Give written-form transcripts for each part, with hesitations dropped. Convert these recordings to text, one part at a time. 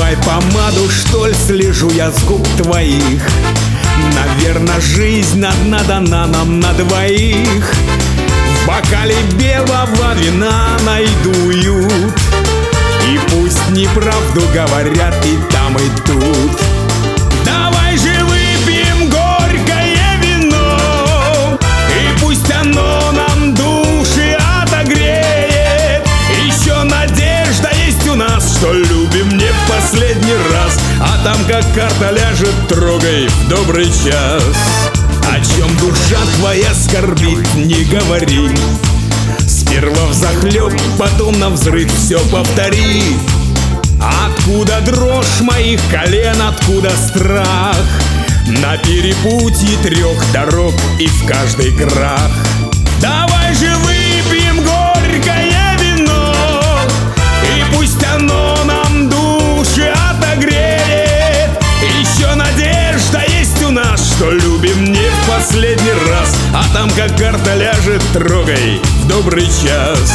Давай помаду, что ли, слежу я с губ твоих. Наверно, жизнь одна дана нам на двоих. В бокале белого вина найду уют. И пусть неправду говорят и там, и тут. Давай же выпьем горькое вино, и пусть оно нам души отогреет. Еще надежда есть у нас, что любим не в последний раз. А там как карта ляжет, трогай в добрый час. О чем душа твоя скорбит, не говори. Сперва взахлеб, потом навзрыд все повтори. Откуда дрожь моих колен, откуда страх? На перепутье 3 дорог и в каждой крах. Давай же выпьем горькое вино, и пусть оно нам души отогреет. Еще надежда есть у нас, что любим не в последний раз. А там как карта ляжет, трогай в добрый час.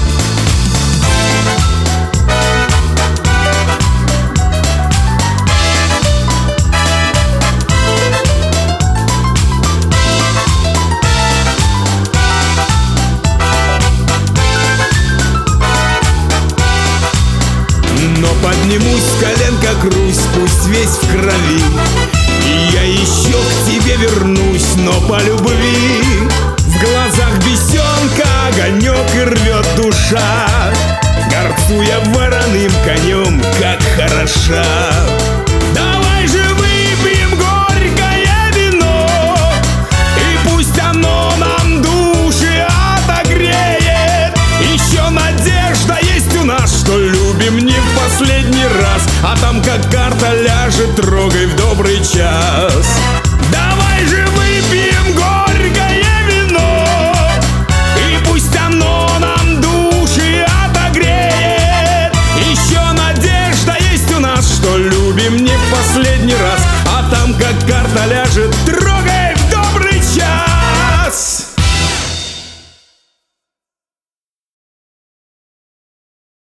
Но поднимусь с колен, как Русь, пусть весь в крови, и я еще к тебе вернусь, но по любви. В глазах бесенка огонек и рвет душа, горцуя вороным конем, как хороша.